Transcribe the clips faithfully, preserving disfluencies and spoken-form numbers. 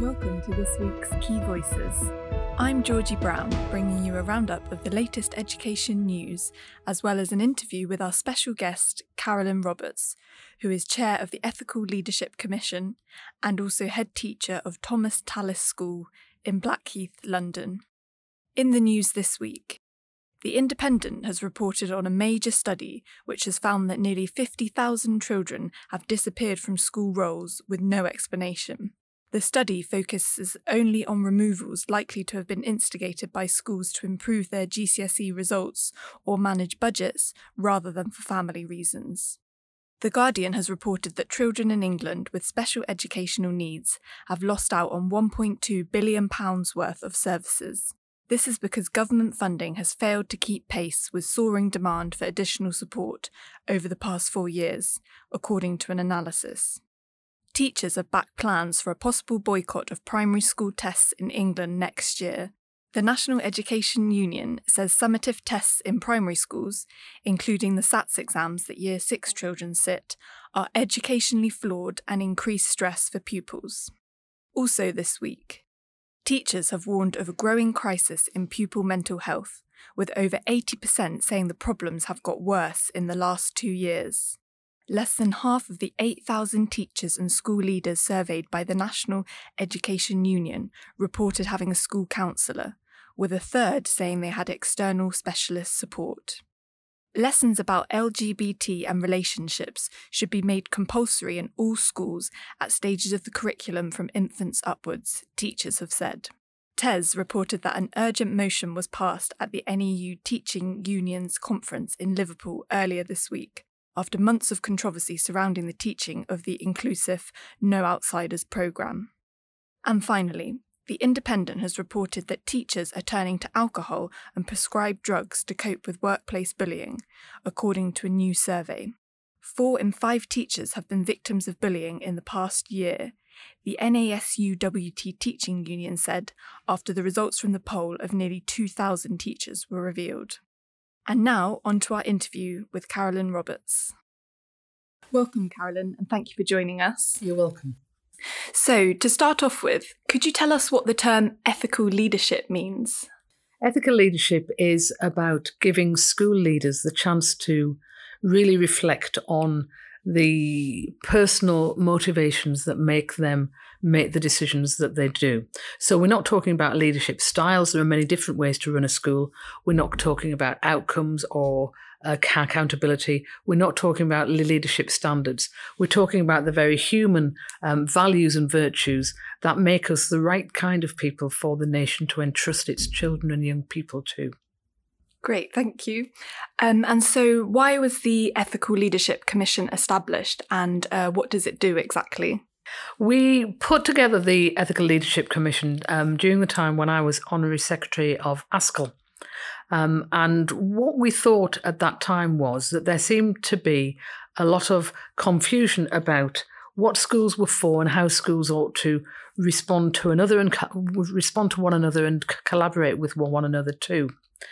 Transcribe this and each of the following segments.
Welcome to this week's Key Voices. I'm Georgie Brown, bringing you a roundup of the latest education news, as well as an interview with our special guest, Carolyn Roberts, who is chair of the Ethical Leadership Commission and also head teacher of Thomas Tallis School in Blackheath, London. In the news this week, The Independent has reported on a major study which has found that nearly fifty thousand children have disappeared from school rolls with no explanation. The study focuses only on removals likely to have been instigated by schools to improve their G C S E results or manage budgets rather than for family reasons. The Guardian has reported that children in England with special educational needs have lost out on one point two billion pounds worth of services. This is because government funding has failed to keep pace with soaring demand for additional support over the past four years, according to an analysis. Teachers have backed plans for a possible boycott of primary school tests in England next year. The National Education Union says summative tests in primary schools, including the SATS exams that Year six children sit, are educationally flawed and increase stress for pupils. Also this week, teachers have warned of a growing crisis in pupil mental health, with over eighty percent saying the problems have got worse in the last two years. Less than half of the eight thousand teachers and school leaders surveyed by the National Education Union reported having a school counsellor, with a third saying they had external specialist support. Lessons about L G B T and relationships should be made compulsory in all schools at stages of the curriculum from infants upwards, teachers have said. T E S reported that an urgent motion was passed at the N E U Teaching Union's conference in Liverpool earlier this week, after months of controversy surrounding the teaching of the inclusive No Outsiders programme. And finally, The Independent has reported that teachers are turning to alcohol and prescribed drugs to cope with workplace bullying, according to a new survey. Four in five teachers have been victims of bullying in the past year, the N A S U W T Teaching Union said after the results from the poll of nearly two thousand teachers were revealed. And now, on to our interview with Carolyn Roberts. Welcome, Carolyn, and thank you for joining us. You're welcome. So, to start off with, could you tell us what the term ethical leadership means? Ethical leadership is about giving school leaders the chance to really reflect on the personal motivations that make them make the decisions that they do. So we're not talking about leadership styles. There are many different ways to run a school. We're not talking about outcomes or uh, accountability. We're not talking about leadership standards. We're talking about the very human um, values and virtues that make us the right kind of people for the nation to entrust its children and young people to. Great, thank you. Um, and so why was the Ethical Leadership Commission established, and uh, what does it do exactly? We put together the Ethical Leadership Commission um, during the time when I was Honorary Secretary of ASCL. Um, and what we thought at that time was that there seemed to be a lot of confusion about what schools were for and how schools ought to respond to another and co- respond to one another and c- collaborate with one another too.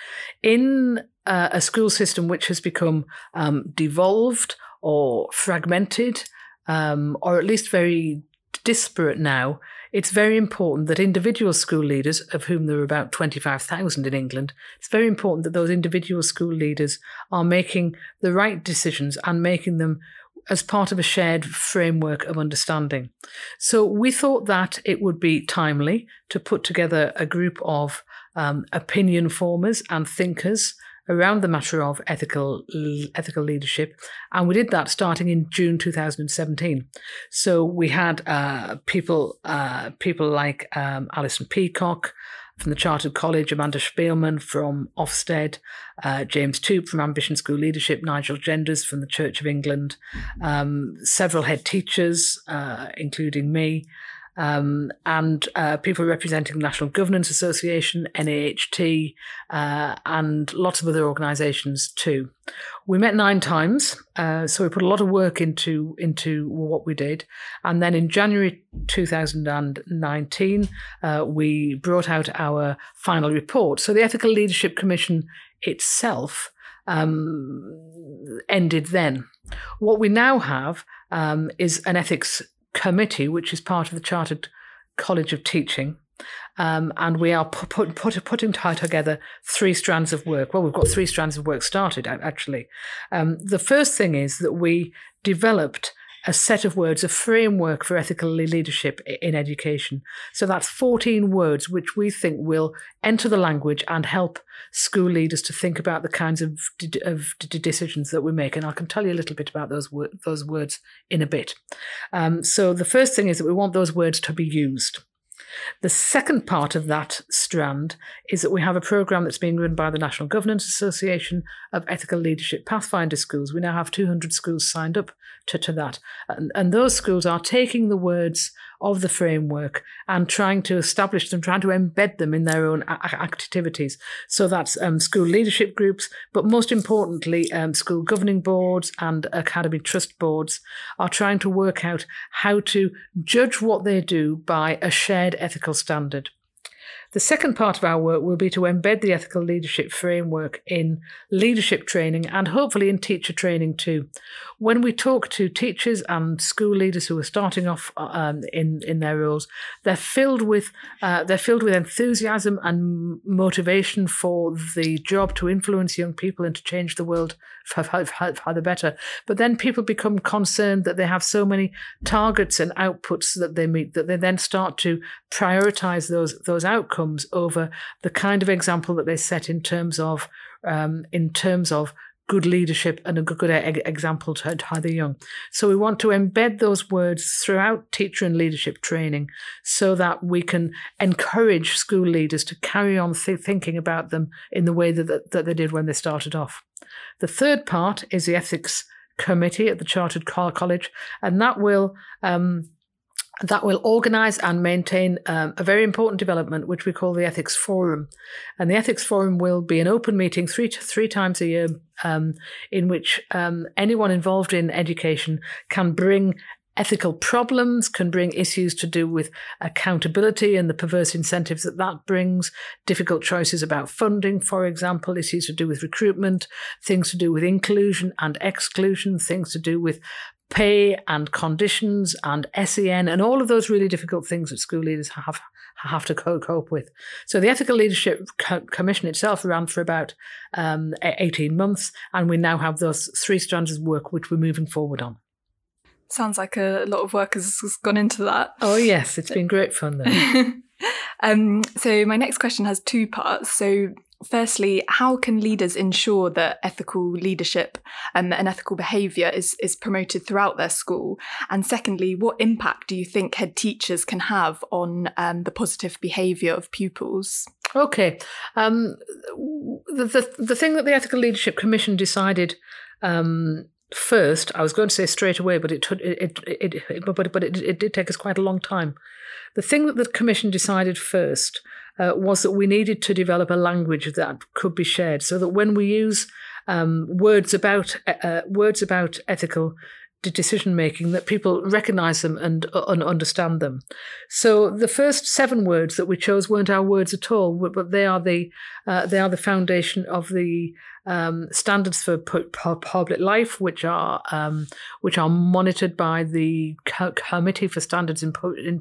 In uh, a school system which has become um, devolved or fragmented, um, or at least very disparate now, it's very important that individual school leaders, of whom there are about twenty-five thousand in England, it's very important that those individual school leaders are making the right decisions and making them as part of a shared framework of understanding. So we thought that it would be timely to put together a group of um, opinion formers and thinkers around the matter of ethical ethical leadership. And we did that starting in June two thousand seventeen. So we had uh, people uh, people like um, Alison Peacock from the Chartered College, Amanda Spielman from Ofsted, uh, James Toop from Ambition School Leadership, Nigel Genders from the Church of England, um, several head teachers, uh, including me, um, and uh, people representing the National Governance Association, N A H T, uh, and lots of other organisations too. We met nine times, uh, so we put a lot of work into into what we did. And then in January two thousand nineteen, uh, we brought out our final report. So the Ethical Leadership Commission itself um, ended then. What we now have um, is an ethics committee, which is part of the Chartered College of Teaching. Um, and we are put, put, put, putting together three strands of work. Well, we've got three strands of work started, actually. Um, the first thing is that we developed a set of words, a framework for ethical leadership in education. So that's fourteen words which we think will enter the language and help school leaders to think about the kinds of, of decisions that we make. And I can tell you a little bit about those, those words in a bit. Um, so the first thing is that we want those words to be used. The second part of that strand is that we have a programme that's being run by the National Governance Association of Ethical Leadership Pathfinder Schools. We now have two hundred schools signed up to, to that. And, and those schools are taking the words of the framework and trying to establish them, trying to embed them in their own a- activities. So that's um, school leadership groups, but most importantly, um, school governing boards and academy trust boards are trying to work out how to judge what they do by a shared ethical standard. The second part of our work will be to embed the ethical leadership framework in leadership training and hopefully in teacher training too. When we talk to teachers and school leaders who are starting off um, in, in their roles, they're filled with uh, they're filled with enthusiasm and motivation for the job to influence young people and to change the world for, for, for the better. But then people become concerned that they have so many targets and outputs that they meet that they then start to prioritise those those outcomes over the kind of example that they set in terms of um, in terms of good leadership and a good example to, to the young. So we want to embed those words throughout teacher and leadership training so that we can encourage school leaders to carry on th- thinking about them in the way that, that, that they did when they started off. The third part is the ethics committee at the Chartered College, and that will um, that will organise and maintain um, a very important development which we call the Ethics Forum. And the Ethics Forum will be an open meeting three to three times a year um, in which um, anyone involved in education can bring ethical problems, can bring issues to do with accountability and the perverse incentives that that brings, difficult choices about funding, for example, issues to do with recruitment, things to do with inclusion and exclusion, things to do with pay and conditions and S E N and all of those really difficult things that school leaders have have to cope with. So the Ethical Leadership Commission itself ran for about um, eighteen months, and we now have those three strands of work which we're moving forward on. Sounds like a lot of work has gone into that. Oh yes, it's been great fun though. um, so my next question has two parts. So firstly, how can leaders ensure that ethical leadership um, and ethical behaviour is, is promoted throughout their school? And secondly, what impact do you think head teachers can have on um, the positive behaviour of pupils? Okay. Um, the, the, the thing that the Ethical Leadership Commission decided um, first, I was going to say straight away, but it it it, it, it but but it, it did take us quite a long time. The thing that the Commission decided first uh, was that we needed to develop a language that could be shared, so that when we use um, words about uh, words about ethical decision making, that people recognise them and, uh, and understand them. So the first seven words that we chose weren't our words at all, but they are the uh, they are the foundation of the um, standards for public life, which are um, which are monitored by the Committee for Standards in in,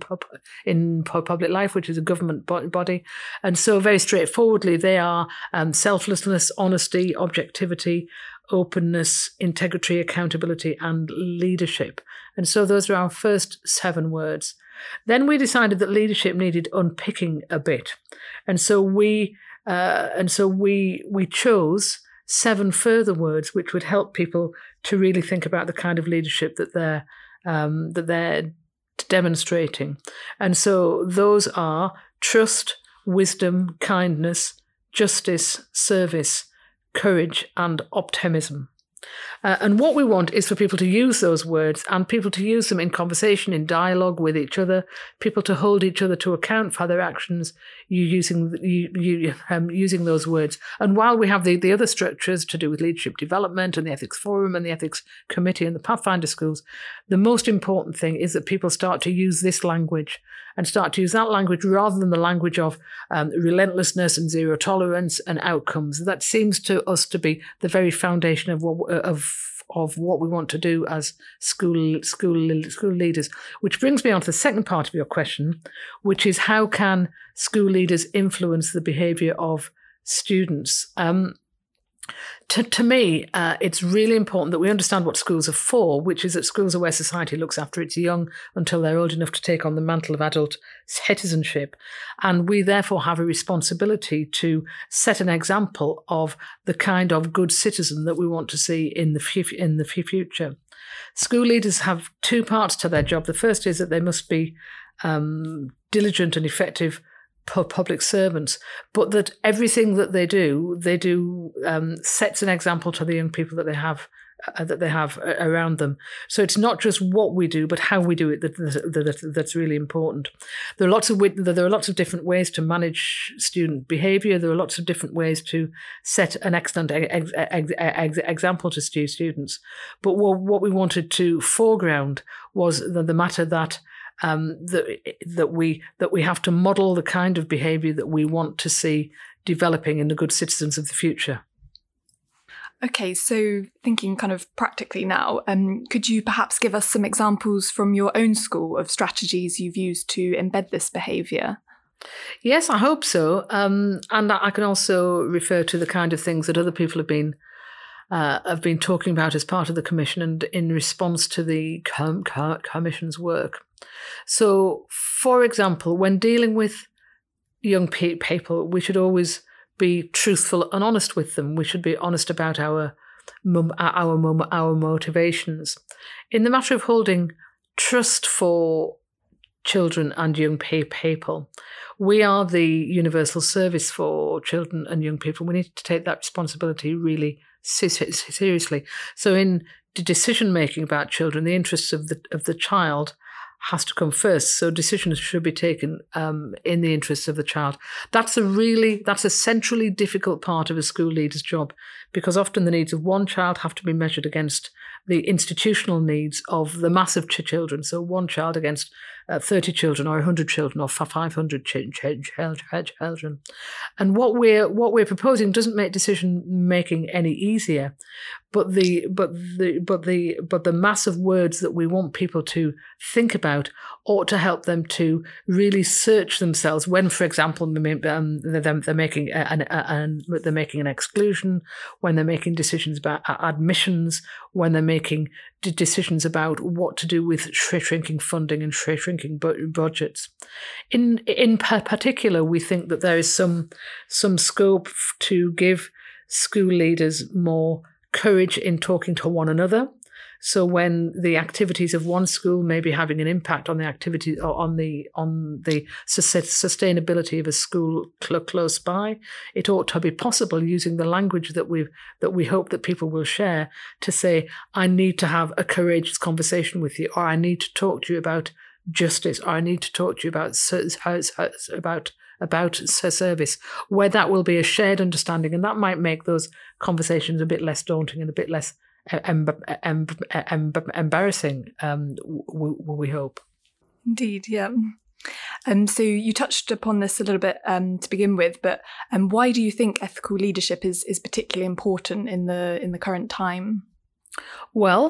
in Public Life, which is a government body. And so, very straightforwardly, they are um, selflessness, honesty, objectivity, openness, integrity, accountability, and leadership. And so those are our first seven words. Then we decided that leadership needed unpicking a bit. And so we uh, and so we we chose seven further words which would help people to really think about the kind of leadership that they're um, that they're demonstrating. And so those are trust, wisdom, kindness, justice, service, courage, and optimism. Uh, and what we want is for people to use those words and people to use them in conversation, in dialogue with each other, people to hold each other to account for their actions, you using you, you um, using those words. And while we have the, the other structures to do with leadership development and the Ethics Forum and the Ethics Committee and the Pathfinder Schools, the most important thing is that people start to use this language and start to use that language rather than the language of um, relentlessness and zero tolerance and outcomes. That seems to us to be the very foundation of what, of of what we want to do as school school school leaders. Which brings me on to the second part of your question, which is how can school leaders influence the behaviour of students? Um, To, to me, uh, it's really important that we understand what schools are for, which is that schools are where society looks after its young until they're old enough to take on the mantle of adult citizenship. And we therefore have a responsibility to set an example of the kind of good citizen that we want to see in the, f- in the f- future. School leaders have two parts to their job. The first is that they must be um, diligent and effective public servants, but that everything that they do, they do um, sets an example to the young people that they have uh, that they have around them. So it's not just what we do, but how we do it that, that, that that's really important. There are lots of there are lots of different ways to manage student behaviour. There are lots of different ways to set an excellent ex- ex- ex- example to students. But what, what we wanted to foreground was the, the matter that. Um, that that we that we have to model the kind of behaviour that we want to see developing in the good citizens of the future. Okay, so thinking kind of practically now, um, could you perhaps give us some examples from your own school of strategies you've used to embed this behaviour? Yes, I hope so. Um, and I can also refer to the kind of things that other people have been Uh, have been talking about as part of the Commission and in response to the com- com- Commission's work. So, for example, when dealing with young pe- people, we should always be truthful and honest with them. We should be honest about our our our motivations. In the matter of holding trust for children and young people, we are the universal service for children and young people. We need to take that responsibility really seriously. So in decision making about children, the interests of the of the child has to come first. So decisions should be taken um, in the interests of the child. That's a really that's a centrally difficult part of a school leader's job, because often the needs of one child have to be measured against the institutional needs of the mass of ch- children. So one child against uh, thirty children, or one hundred children, or five hundred ch- ch- ch- children. And what we're what we're proposing doesn't make decision making any easier, but the but the but the but the mass of words that we want people to think about ought to help them to really search themselves when, for example, um, they're, they're making an, an they're making an exclusion, when they're making decisions about admissions, when they're making decisions about what to do with shrinking funding and shrinking budgets. In in particular, we think that there is some some scope to give school leaders more courage in talking to one another. So when the activities of one school may be having an impact on the activity or on the on the sustainability of a school close by, it ought to be possible, using the language that we that we hope that people will share, to say, I need to have a courageous conversation with you, or I need to talk to you about justice, or I need to talk to you about about about service, where that will be a shared understanding, and that might make those conversations a bit less daunting and a bit less em- em- em- embarrassing, um, we, we hope. Indeed, yeah. Um, so you touched upon this a little bit um, to begin with, but um, why do you think ethical leadership is is particularly important in the in the current time? Well,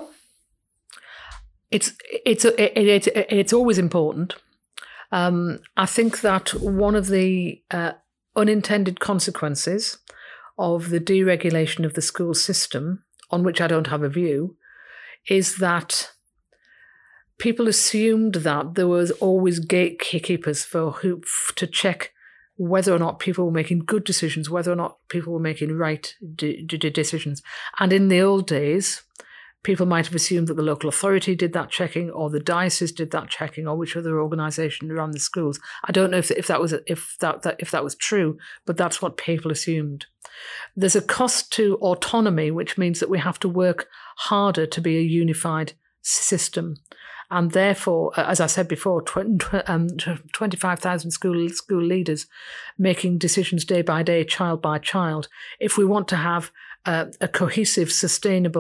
it's it's it, it, it, it's always important. Um, I think that one of the uh, unintended consequences of the deregulation of the school system, on which I don't have a view, is that people assumed that there was always gatekeepers for who to check whether or not people were making good decisions, whether or not people were making right de- de- decisions. And in the old days, people might have assumed that the local authority did that checking, or the diocese did that checking, or which other organisation ran the schools. I don't know if if that was if that, that if that was true, but that's what people assumed. There's a cost to autonomy, which means that we have to work harder to be a unified system. And therefore, as I said before, twenty-five thousand school school leaders making decisions day by day, child by child. If we want to have a, a cohesive, sustainable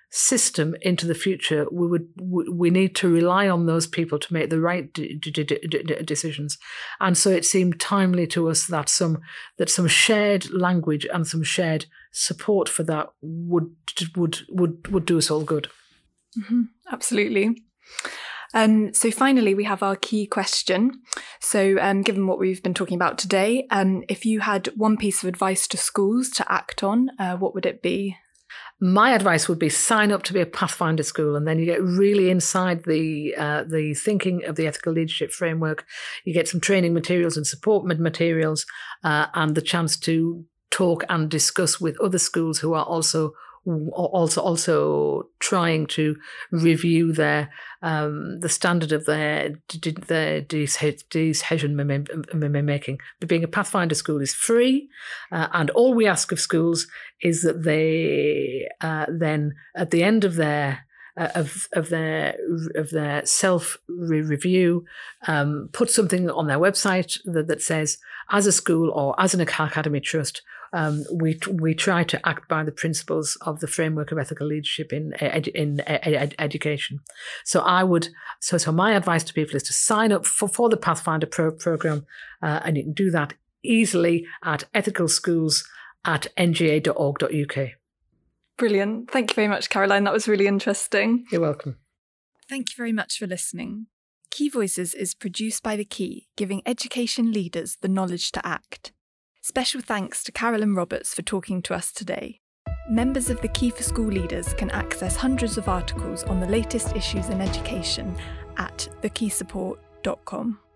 system into the future, we would we need to rely on those people to make the right d- d- d- decisions. And so it seemed timely to us that some that some shared language and some shared support for that would would would would do us all good. Mm-hmm. Absolutely. Um, so finally, we have our key question. So um, given what we've been talking about today, um, if you had one piece of advice to schools to act on, uh, what would it be? My advice would be sign up to be a Pathfinder school, and then you get really inside the uh, the thinking of the ethical leadership framework. You get some training materials and support materials, uh, and the chance to talk and discuss with other schools who are also also also trying to review their um, the standard of their their decision making. But being a Pathfinder school is free, uh, and all we ask of schools is that they uh, then at the end of their uh, of of their of their self review um, put something on their website that, that says, as a school or as an academy trust, Um, we we try to act by the principles of the framework of ethical leadership in ed, in ed, education. So I would so so my advice to people is to sign up for, for the Pathfinder pro, program, uh, and you can do that easily at ethicalschools at n g a dot org dot u k. Brilliant. Thank you very much, Caroline. That was really interesting. You're welcome. Thank you very much for listening. Key Voices is produced by The Key, giving education leaders the knowledge to act. Special thanks to Carolyn Roberts for talking to us today. Members of the Key for School Leaders can access hundreds of articles on the latest issues in education at the key support dot com.